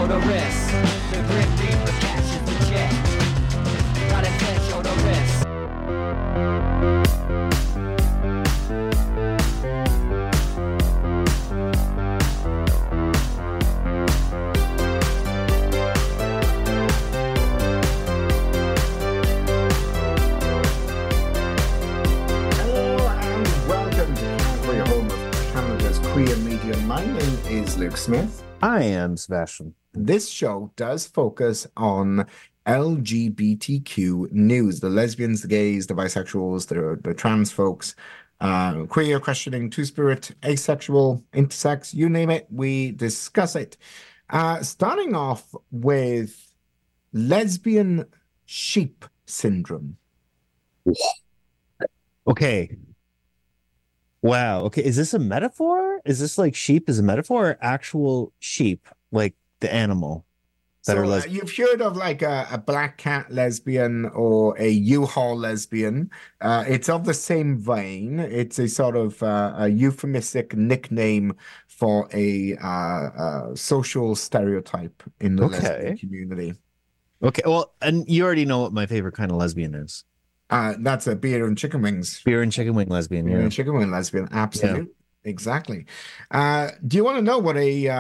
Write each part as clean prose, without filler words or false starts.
the risk. The grim reaper catches the jet. Got a head, show the risk. Queer Media. My name is Luke Smith. I am Sebastian. This show does focus on LGBTQ news, the lesbians, the gays, the bisexuals, the trans folks, queer, questioning, two-spirit, asexual, intersex, you name it, we discuss it. Starting off with lesbian sheep syndrome. Okay. Wow. Okay. Is this a metaphor? Is this like sheep is a metaphor or actual sheep, like the animal that are lesbian? You've heard of like a black cat lesbian or a U-Haul lesbian. It's of the same vein. It's a sort of a euphemistic nickname for a social stereotype in the lesbian community. Okay. Well, and you already know what my favorite kind of lesbian is. That's a beer and chicken wings. Beer and chicken wing lesbian. Beer Yeah. and chicken wing lesbian. Absolutely. Yeah. Exactly. Do you want to know what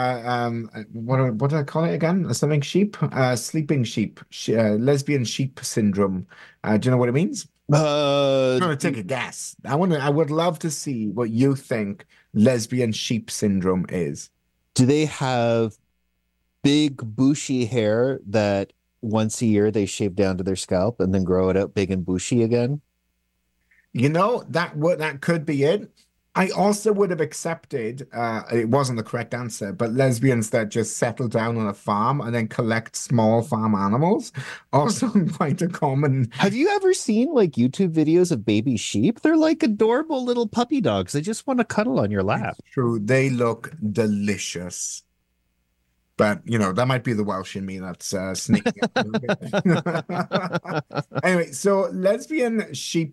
what do I call it again? Something sheep? Sleeping sheep. Lesbian sheep syndrome. Do you know what it means? I'm going to take a guess. I would love to see what you think lesbian sheep syndrome is. Do they have big bushy hair that once a year they shave down to their scalp and then grow it out big and bushy again? You know, that could be it. I also would have accepted, it wasn't the correct answer, but lesbians that just settle down on a farm and then collect small farm animals. Also quite a common. Have you ever seen like YouTube videos of baby sheep? They're like adorable little puppy dogs. They just want to cuddle on your lap. It's true. They look delicious. But, you know, that might be the Welsh in me that's sneaking up a little bit. Anyway, so lesbian sheep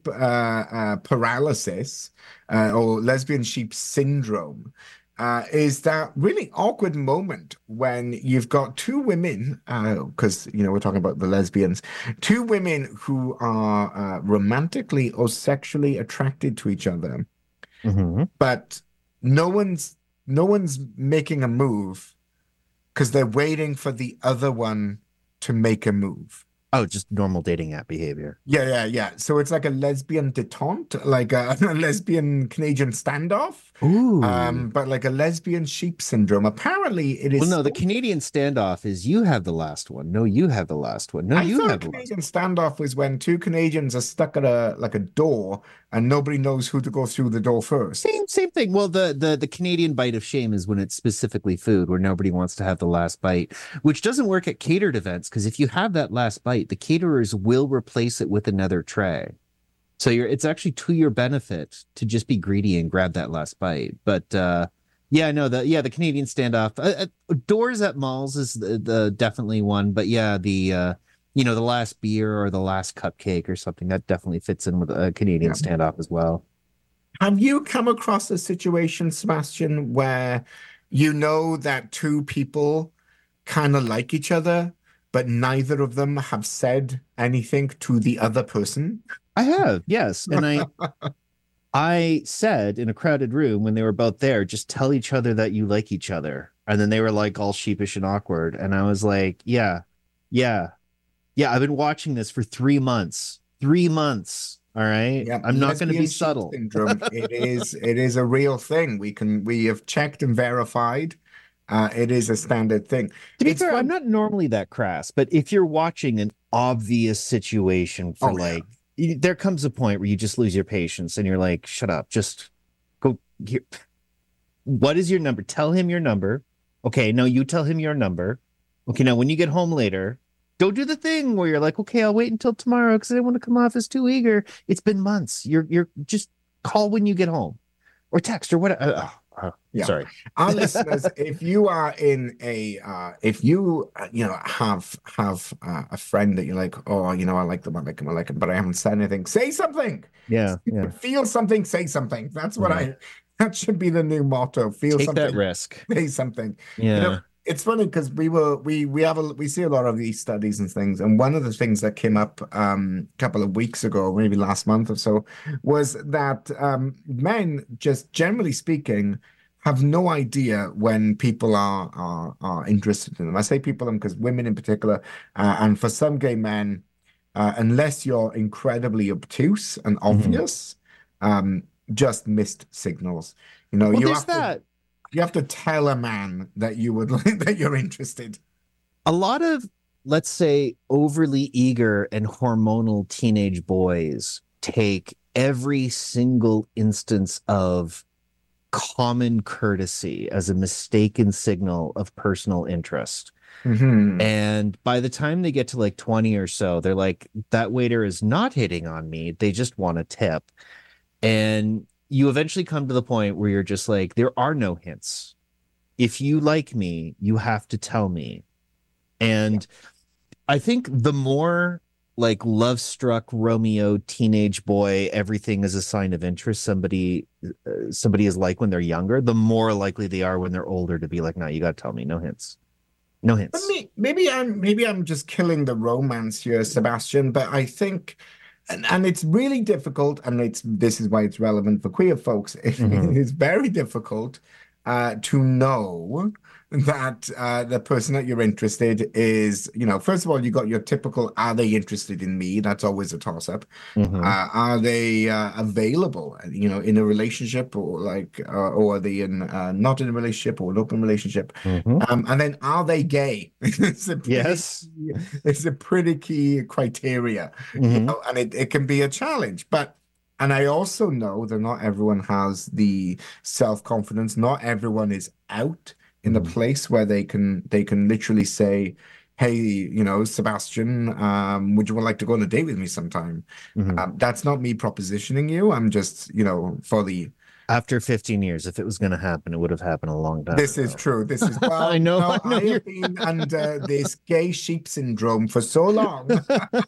paralysis or lesbian sheep syndrome is that really awkward moment when you've got two women, because, you know, we're talking about the lesbians, two women who are romantically or sexually attracted to each other, but no one's making a move, because they're waiting for the other one to make a move. Oh, just normal dating app behavior. Yeah. So it's like a lesbian detente, like a lesbian Canadian standoff. Ooh. But like a lesbian sheep syndrome. Apparently it is. Well, no, the Canadian standoff is you have the last one. No, you have the last one. No, you have the last one. Canadian standoff was when two Canadians are stuck at a door and nobody knows who to go through the door first. Same thing. Well, the Canadian bite of shame is when it's specifically food, where nobody wants to have the last bite, which doesn't work at catered events, because if you have that last bite, the caterers will replace it with another tray. So it's actually to your benefit to just be greedy and grab that last bite. But the Canadian standoff, doors at malls is the definitely one. But yeah, the last beer or the last cupcake or something that definitely fits in with a Canadian standoff as well. Have you come across a situation, Sebastian, where you know that two people kind of like each other, but neither of them have said anything to the other person? I have, yes. And I said in a crowded room when they were both there, just tell each other that you like each other. And then they were like all sheepish and awkward. And I was like, yeah. I've been watching this for 3 months. 3 months. All right. Yep. I'm not going to be subtle. Syndrome. It is a real thing. We have checked and verified. It is a standard thing. To be fair, I'm not normally that crass, but if you're watching an obvious situation for there comes a point where you just lose your patience and you're like, shut up, just go here. What is your number? Tell him your number. Okay, no, you tell him your number. Okay, now when you get home later, don't do the thing where you're like, okay, I'll wait until tomorrow because I don't want to come off as too eager. It's been months. You're just call when you get home or text or whatever. Sorry. Our listeners, if you are in if you have a friend that you're like, oh, I like them, but I haven't said anything, say something. Yeah. Feel something, say something. That's what that should be the new motto. Feel Take something. That risk. Say something. Yeah. it's funny because we see a lot of these studies and things, and one of the things that came up a couple of weeks ago, maybe last month or so, was that men, just generally speaking, have no idea when people are interested in them. I say people because women in particular, and for some gay men, unless you're incredibly obtuse and obvious, just missed signals. You know, Well, you there's have to that. you have to tell a man that you would that you're interested. A lot of, let's say, overly eager and hormonal teenage boys take every single instance of common courtesy as a mistaken signal of personal interest. Hmm. And by the time they get to like 20 or so, they're like, that waiter is not hitting on me. They just want a tip. And you eventually come to the point where you're just like, there are no hints. If you like me, you have to tell me. And I think the more like love struck Romeo teenage boy, everything is a sign of interest. Somebody is like when they're younger, the more likely they are when they're older to be like, no, you got to tell me, no hints, no But hints. maybe I'm just killing the romance here, Sebastian. But I think, and it's really difficult, and this is why it's relevant for queer folks. Mhm. It's very difficult to know that the person that you're interested is, first of all, you got your typical, are they interested in me? That's always a toss-up. Mhm. Are they available, in a relationship, or are they not in a relationship or an open relationship? Mhm. And then are they gay? Yes. It's a pretty key criteria, Mhm. and it can be a challenge. And I also know that not everyone has the self-confidence. Not everyone is out in a Mhm. place where they can literally say, "Hey, Sebastian, would you like to go on a date with me sometime?" Mhm. That's not me propositioning you. I'm just, for the After 15 years, if it was going to happen, it would have happened a long time This is ago. true. This is, I well, know, no, I know I you're. have been under this gay sheep syndrome for so long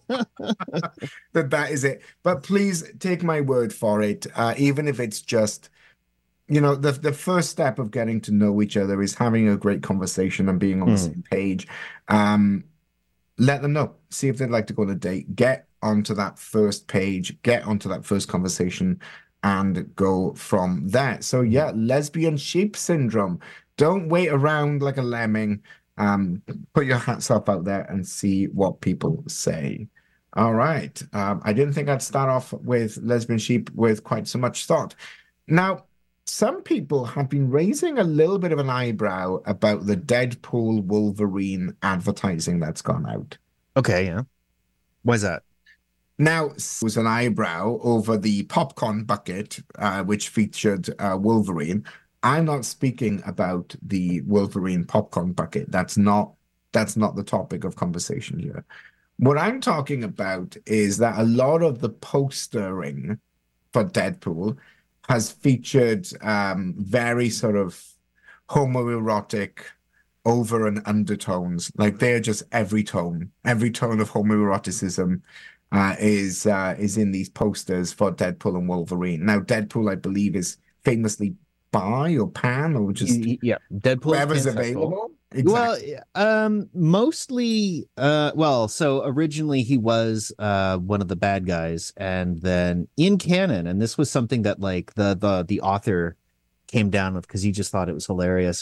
that is it. But please take my word for it. Even if it's just, the first step of getting to know each other is having a great conversation and being on the Mm. same page. Um, Let them know. See if they'd like to go on a date. Get onto that first page, get onto that first conversation, and go from there. So yeah, lesbian sheep syndrome. Don't wait around like a lemming. Um, Put your hats up out there and see what people say. All right. I didn't think I'd start off with lesbian sheep with quite so much thought. Now, some people have been raising a little bit of an eyebrow about the Deadpool Wolverine advertising that's gone out. Okay, yeah. Why is that? Now, was an eyebrow over the popcorn bucket, which featured Wolverine. I'm not speaking about the Wolverine popcorn bucket. That's not the topic of conversation here. What I'm talking about is that a lot of the postering for Deadpool has featured very sort of homoerotic over and undertones. Like they're just every tone of homoeroticism is in these posters for Deadpool and Wolverine. Now, Deadpool, I believe, is famously bi or pan or just Yeah, Deadpool's whoever's pansexual. available. Well, Exactly. mostly, so originally he was one of the bad guys, and then in canon, and this was something that like the author came down with because he just thought it was hilarious.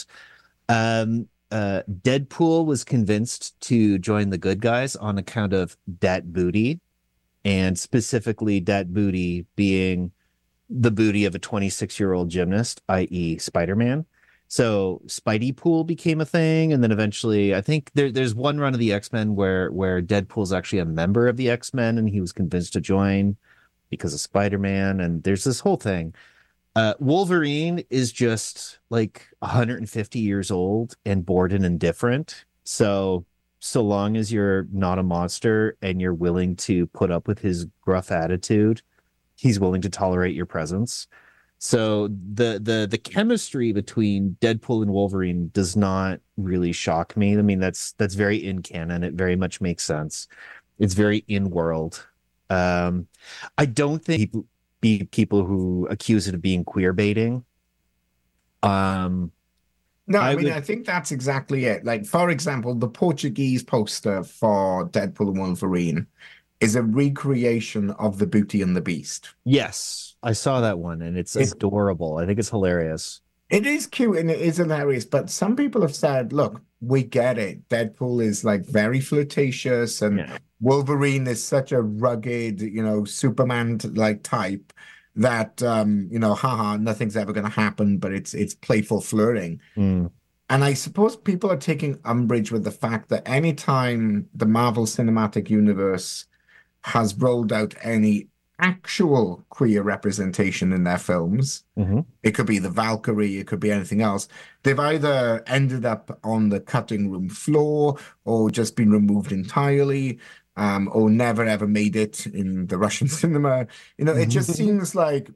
Deadpool was convinced to join the good guys on account of dat booty, and specifically dat booty being the booty of a 26-year-old gymnast, i.e., Spider-Man. So Spidey Pool became a thing, and then eventually, I think there's one run of the X-Men where Deadpool's actually a member of the X-Men, and he was convinced to join because of Spider-Man, and there's this whole thing. Wolverine is just like 150 years old and bored and indifferent. So long as you're not a monster and you're willing to put up with his gruff attitude, he's willing to tolerate your presence. So the chemistry between Deadpool and Wolverine does not really shock me. I mean, that's very in canon. It very much makes sense. It's very in world. I don't think people who accuse it of being queer baiting. Um, No, I I mean, would I think that's exactly it. Like, for example, the Portuguese poster for Deadpool and Wolverine is a recreation of the Beauty and the Beast. Yes, I saw that one and it's It adorable. I think it's hilarious. it is cute and it is hilarious, but some people have said, look, we get it. Deadpool is like very flirtatious and Yeah. Wolverine is such a rugged, Superman like type that haha, nothing's ever gonna happen, but it's playful flirting. Mm. And I suppose people are taking umbrage with the fact that anytime the Marvel Cinematic Universe has rolled out any actual queer representation in their films, Hmm. it could be the Valkyrie, it could be anything else, they've either ended up on the cutting room floor or just been removed entirely, or never ever made it in the Russian cinema. It just seems like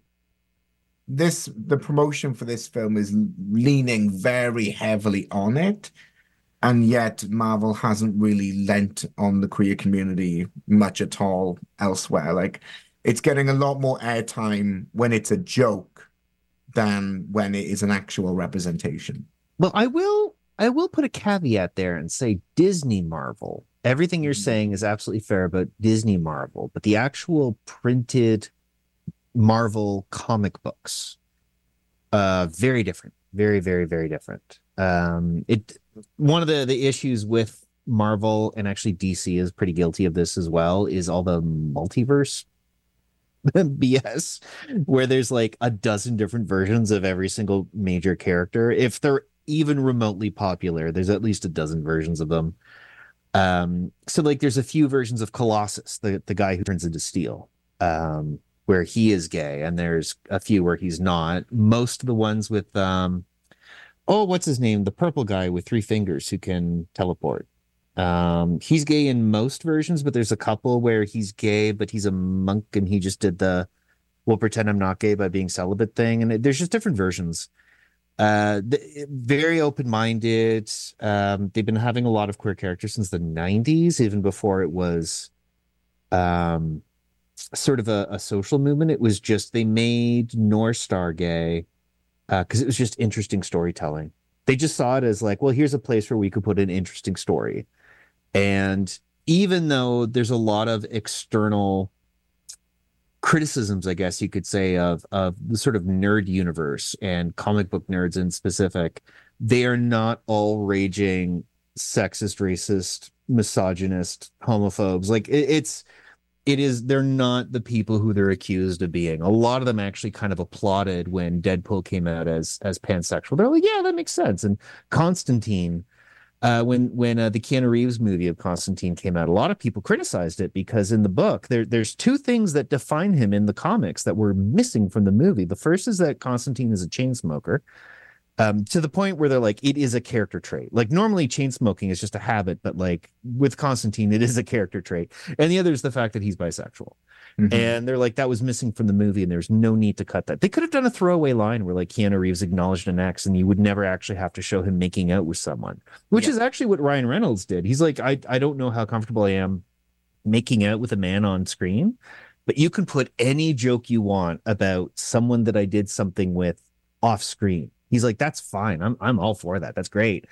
the promotion for this film is leaning very heavily on it, and yet Marvel hasn't really lent on the queer community much at all elsewhere. Like it's getting a lot more airtime when it's a joke than when it is an actual representation. Well, I will put a caveat there and say Disney Marvel. Everything you're saying is absolutely fair about Disney Marvel, but the actual printed Marvel comic books, very different. Very, very, very different. It one of the issues with Marvel and actually DC is pretty guilty of this as well, is all the multiverse BS where there's like a dozen different versions of every single major character. If they're even remotely popular, there's at least a dozen versions of them. So like there's a few versions of Colossus, the guy who turns into steel, where he is gay, and there's a few where he's not. Most of the ones with what's his name? The purple guy with three fingers who can teleport. He's gay in most versions, but there's a couple where he's gay, but he's a monk and he just did the we'll pretend I'm not gay by being celibate thing. And there's just different versions. Very open-minded. They've been having a lot of queer characters since the 90s, even before it was sort of a social movement. It was just they made North Star gay because it was just interesting storytelling. They just saw it as like, well, here's a place where we could put an interesting story. And even though there's a lot of external criticisms, I guess you could say, of the sort of nerd universe and comic book nerds in specific, they are not all raging sexist, racist, misogynist, homophobes. Like they're not the people who they're accused of being. A lot of them actually kind of applauded when Deadpool came out as pansexual. They're like, yeah, that makes sense. And Constantine, when the Keanu Reeves movie of Constantine came out, a lot of people criticized it because in the book there's two things that define him in the comics that were missing from the movie. The first is that Constantine is a chain smoker, to the point where they're like, it is a character trait. Like normally chain smoking is just a habit, but like with Constantine, it is a character trait. And the other is the fact that he's bisexual. Mhm. And they're like, that was missing from the movie, and there's no need to cut that. They could have done a throwaway line where like Keanu Reeves acknowledged an ex, and you would never actually have to show him making out with someone, which is actually what Ryan Reynolds did. He's like, I don't know how comfortable I am making out with a man on screen, but you can put any joke you want about someone that I did something with off screen. He's like, that's fine. I'm all for that. That's great.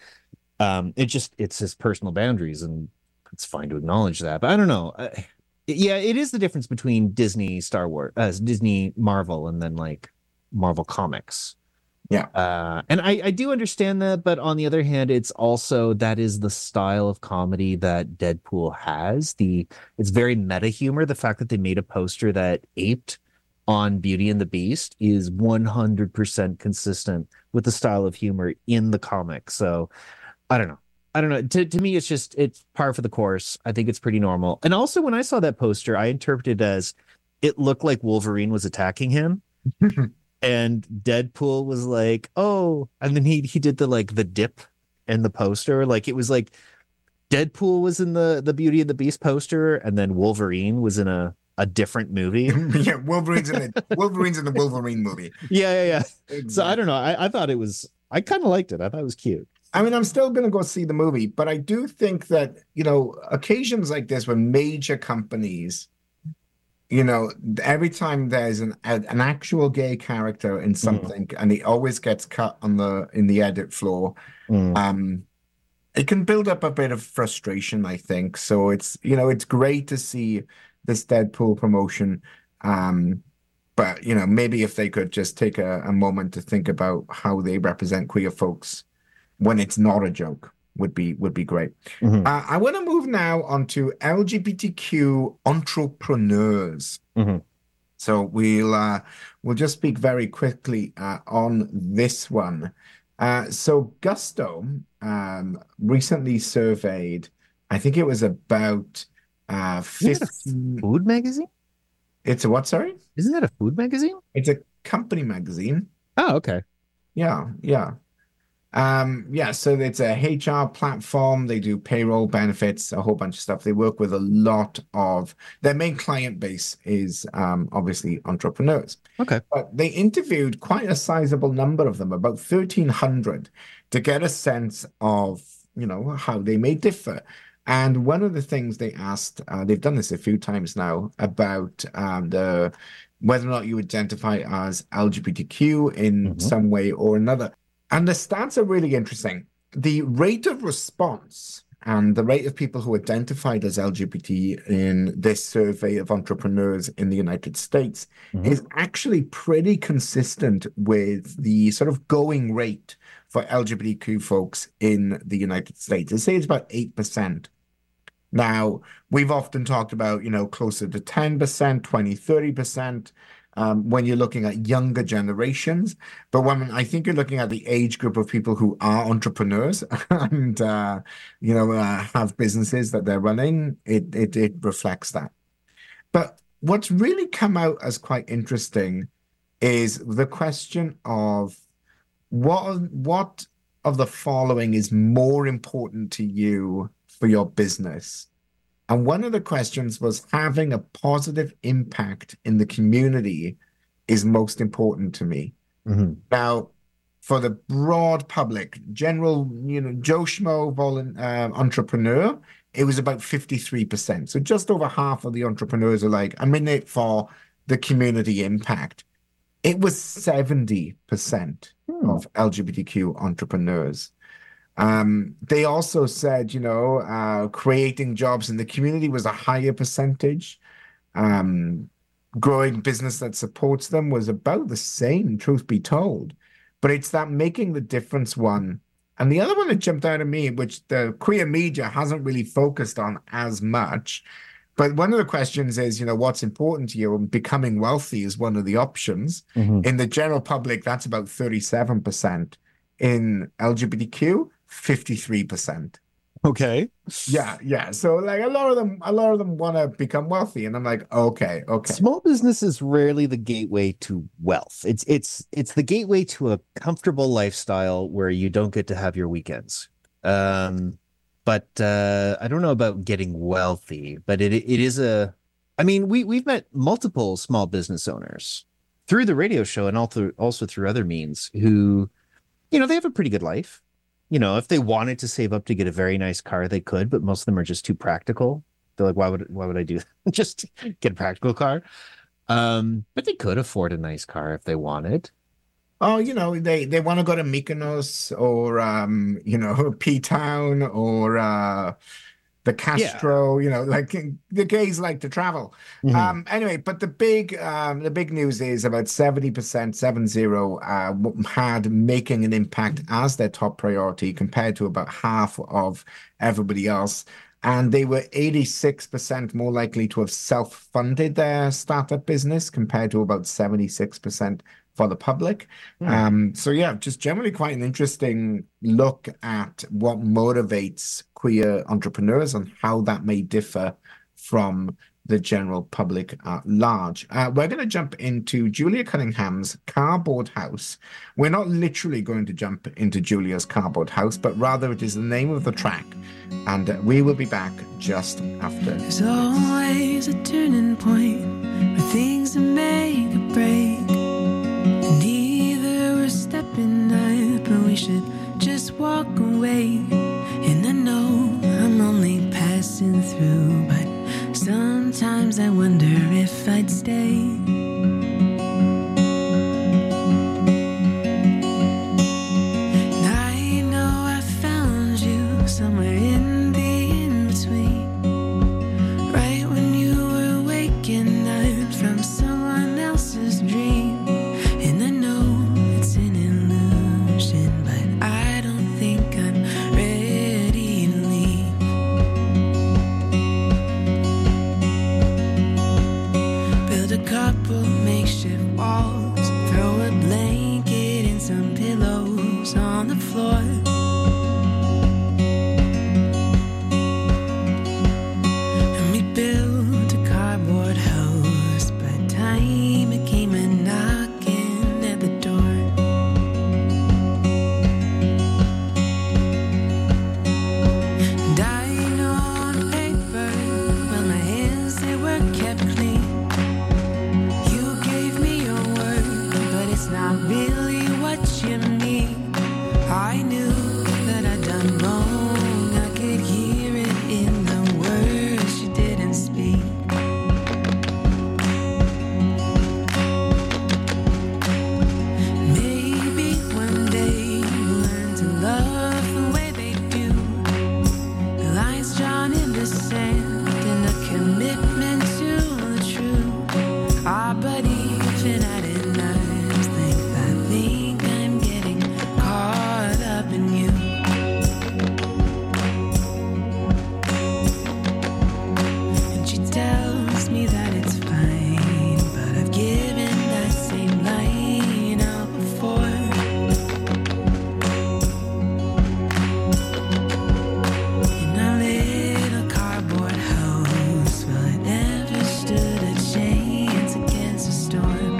It's his personal boundaries, and it's fine to acknowledge that. But I don't know. Yeah, it is the difference between Disney, Star Wars, Disney, Marvel, and then like Marvel Comics. Yeah. And I do understand that, but on the other hand, it's also that is the style of comedy that Deadpool has. It's very meta humor. The fact that they made a poster that aped on Beauty and the Beast is 100% consistent with the style of humor in the comic. So I don't know. To me, it's par for the course. I think it's pretty normal. And also, when I saw that poster, I interpreted it as it looked like Wolverine was attacking him, and Deadpool was like, "Oh," and then he did the dip in the poster. Like it was like Deadpool was in the Beauty and the Beast poster, and then Wolverine was in a different movie. Yeah, Wolverine's in the Wolverine movie. Yeah. So I don't know. I thought I kind of liked it. I thought it was cute. I mean, I'm still going to go see the movie, but I do think that, occasions like this when major companies you know, every time there's an actual gay character in something, and he always gets cut on in the edit floor, Mm. it can build up a bit of frustration, I think. So it's, you know, it's great to see this Deadpool promotion. But, you know, maybe if they could just take a moment to think about how they represent queer folks when it's not a joke would be great. Mhm. I want to move now onto LGBTQ entrepreneurs. Mhm. So we'll just speak very quickly on this one. So Gusto recently surveyed, I think it was about Isn't that a 15. food magazine? It's a what, sorry? Isn't that a food magazine? It's a company magazine. Oh, okay. Yeah, yeah. Yeah, so it's a HR platform. They do payroll, benefits, a whole bunch of stuff. They work with a lot of their main client base is obviously entrepreneurs. Okay. But they interviewed quite a sizable number of them, about 1,300, to get a sense of, you know, how they may differ. And one of the things they asked, they've done this a few times now, about whether or not you identify as LGBTQ in some way or another. And the stats are really interesting. The rate of response and the rate of people who identified as LGBT in this survey of entrepreneurs in the United States is actually pretty consistent with the sort of going rate for LGBTQ folks in the United States. They say it's about 8%. Now, we've often talked about, you know, closer to 10%, 20, 30%. When you're looking at younger generations. But when I think you're looking at the age group of people who are entrepreneurs and, you know, have businesses that they're running, it reflects that. But what's really come out as quite interesting is the question of what of the following is more important to you for your business? And one of the questions was having a positive impact in the community is most important to me. Now, for the broad public, general, you know, Joe Schmo entrepreneur, it was about 53%. So just over half of the entrepreneurs are like, I'm in it for the community impact. It was 70% of LGBTQ entrepreneurs. They also said, you know, creating jobs in the community was a higher percentage. Growing business that supports them was about the same, truth be told. But it's that making the difference one. And the other one that jumped out at me, which the queer media hasn't really focused on as much, but one of the questions is, you know, what's important to you? And becoming wealthy is one of the options. In the general public, that's about 37%. In LGBTQ, 53%. Okay. Yeah. So like a lot of them want to become wealthy, and I'm like, okay. Small business is rarely the gateway to wealth. It's the gateway to a comfortable lifestyle where you don't get to have your weekends. But I don't know about getting wealthy, but it is I mean, we've met multiple small business owners through the radio show and also through other means who, you know, they have a pretty good life. You know, if they wanted to save up to get a very nice car, they could, but most of them are just too practical. They're like, why would I do that? Just get a practical car. But they could afford a nice car if they wanted. Oh, you know, they want to go to Mykonos or you know, P-Town or the Castro, you know, like the gays like to travel. Anyway, but the big news is about 70% had making an impact as their top priority compared to about half of everybody else. And they were 86% more likely to have self-funded their startup business compared to about 76% for the public. So yeah, just generally quite an interesting look at what motivates queer entrepreneurs and how that may differ from the general public at large. We're going to jump into Julia Cunningham's Cardboard House. We're not literally going to jump into Julia's Cardboard House, but rather it is the name of the track. And we will be back just after. There's always a turning point where things are make or break. And either we're stepping up or we should just walk away. And I know I'm only passing through, but sometimes I wonder if I'd laughing at it, and I think I'm getting caught up in you. And she tells me that it's fine, but I've given that same line out before. In our little cardboard house, well, it never stood a chance against a storm.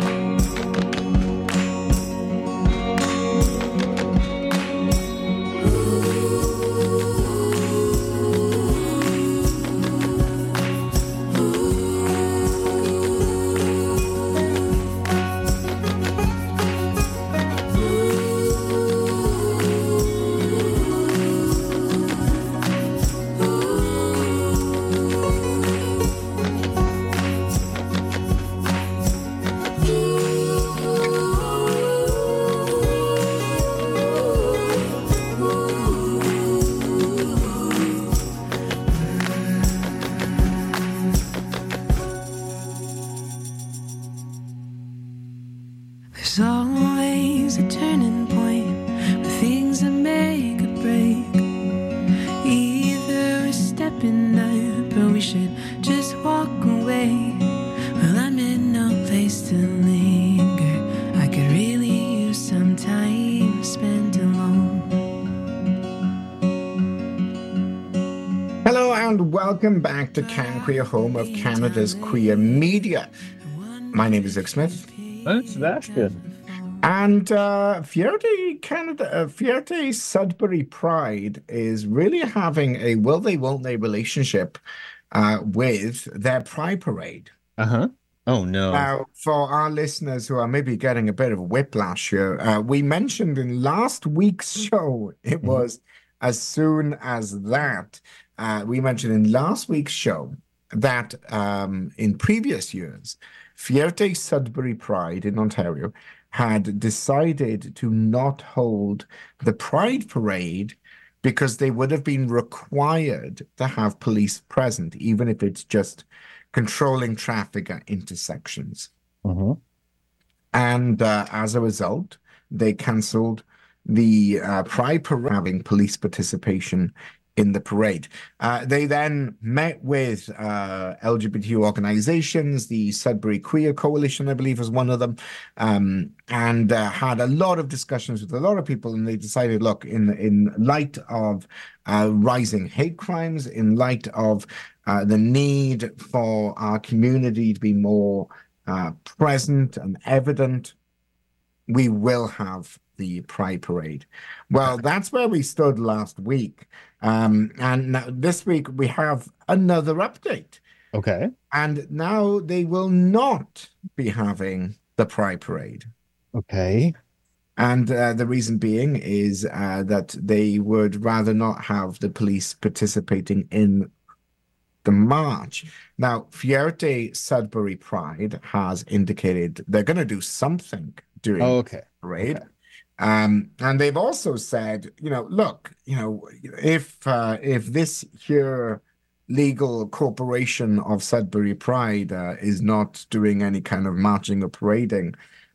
There's always a turning point where things that make or break. Either we're stepping up or we should just walk away. Well, I'm in no place to linger. I could really use some time spent alone. Hello and welcome back to Can Queer, home of Canada's queer media. My name is Luke Smith. I'm Sebastian. And Fierté Sudbury Pride is really having a will they, won't they relationship with their Pride Parade. Uh-huh. Oh, no. Now, for our listeners who are maybe getting a bit of whiplash here, we mentioned in last week's show, it was as soon as that. We mentioned in last week's show that in previous years, Fierté Sudbury Pride in Ontario had decided to not hold the Pride Parade because they would have been required to have police present, even if it's just controlling traffic at intersections. Uh-huh. And as a result, they cancelled the Pride Parade, having police participation in the parade. They then met with LGBT organizations. The Sudbury Queer Coalition, I believe, was one of them, and had a lot of discussions with a lot of people. And they decided, look, in light of rising hate crimes, in light of the need for our community to be more present and evident, we will have the Pride Parade. Well, that's where we stood last week. And now, this week we have another update. Okay. And now they will not be having the Pride Parade. Okay. And the reason being is that they would rather not have the police participating in the march. Now, Fierté Sudbury Pride has indicated they're going to do something during the parade. Okay. And they've also said, look, if this here legal corporation of Sudbury Pride is not doing any kind of marching or parading,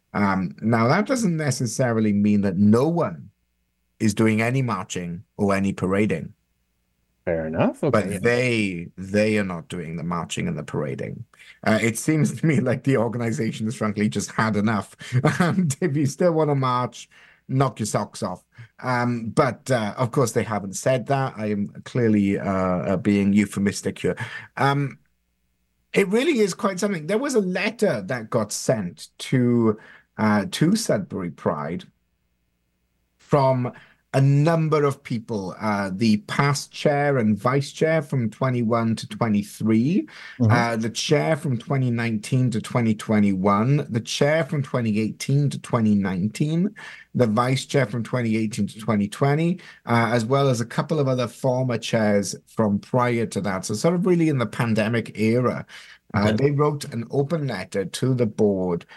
now that doesn't necessarily mean that no one is doing any marching or any parading. Fair enough. Okay. But they are not doing the marching and the parading. It seems to me like the organization has frankly just had enough. And if you still want to march, knock your socks off. But of course, they haven't said that. I am clearly being euphemistic here. It really is quite something. There was a letter that got sent to Sudbury Pride from a number of people, the past chair and vice chair from 21 to 23, the chair from 2019 to 2021, the chair from 2018 to 2019, the vice chair from 2018 to 2020, as well as a couple of other former chairs from prior to that. So sort of really in the pandemic era, they wrote an open letter to the board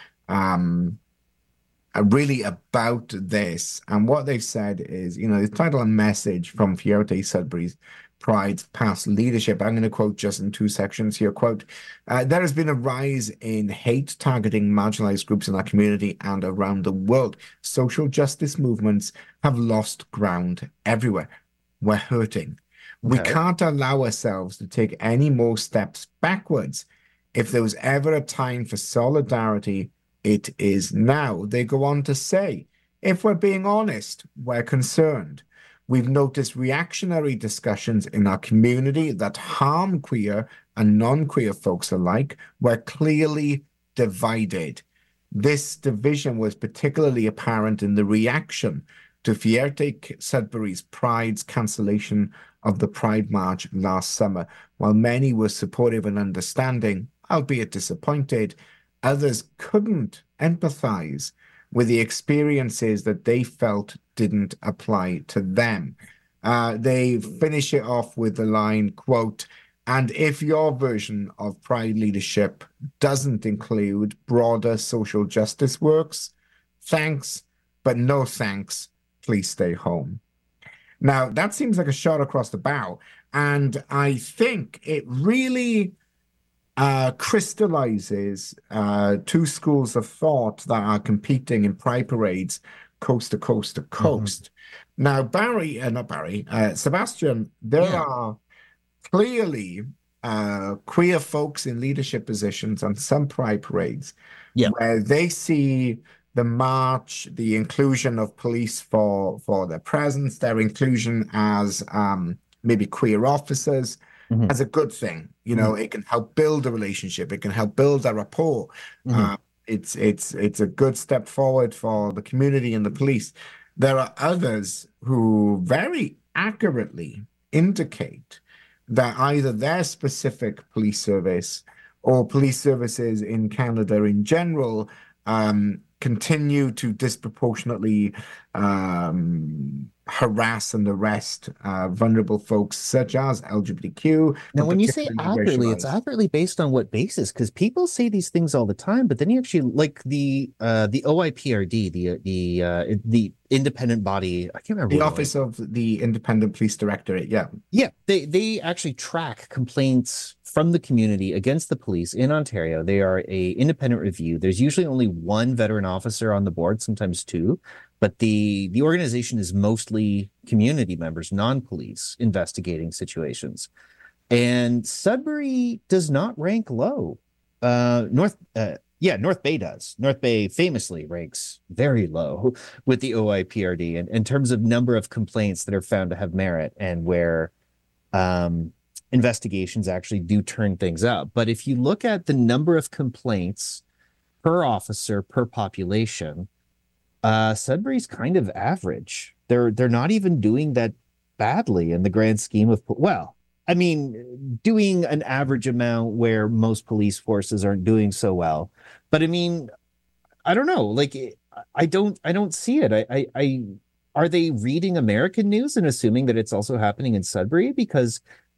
really about this. And what they've said is, they title a message from Fierté Sudbury Pride's past leadership. I'm going to quote just in 2 sections here. Quote, there has been a rise in hate targeting marginalized groups in our community and around the world. Social justice movements have lost ground everywhere. We're hurting. We Okay. can't allow ourselves to take any more steps backwards. If there was ever a time for solidarity, it is now. They go on to say, if we're being honest, we're concerned. We've noticed reactionary discussions in our community that harm queer and non-queer folks alike. We're clearly divided. This division was particularly apparent in the reaction to Fierte Sudbury's Pride's cancellation of the Pride March last summer. While many were supportive and understanding, albeit disappointed, others couldn't empathize with the experiences that they felt didn't apply to them. They finish it off with the line, quote, and if your version of Pride leadership doesn't include broader social justice works, thanks, but no thanks, please stay home. Now, that seems like a shot across the bow, and I think it really crystallizes two schools of thought that are competing in pride parades coast to coast to coast. Now, Sebastian, there are clearly queer folks in leadership positions on some pride parades where they see the march, the inclusion of police for their presence, their inclusion as maybe queer officers, as a good thing. You know, it can help build a relationship. It can help build a rapport. It's a good step forward for the community and the police. There are others who very accurately indicate that either their specific police service or police services in Canada in general continue to disproportionately harass and arrest vulnerable folks such as LGBTQ. Now, when you say accurately, it's accurately based on what basis? Because people say these things all the time, but then you actually like the OIPRD, the independent body. I can't remember the Office of the Independent Police Directorate. Yeah, they actually track complaints from the community against the police in Ontario. They are a independent review. There's usually only one veteran officer on the board, sometimes two. But the organization is mostly community members, non-police, investigating situations. And Sudbury does not rank low. North Bay does. North Bay famously ranks very low with the OIPRD in terms of number of complaints that are found to have merit and where investigations actually do turn things up. But if you look at the number of complaints per officer per population, Sudbury's kind of average. They're not even doing that badly in the grand scheme of, well, I mean, doing an average amount where most police forces aren't doing so well. But I mean, I don't know. Like, I don't see it. I are they reading American news and assuming that it's also happening in Sudbury? Because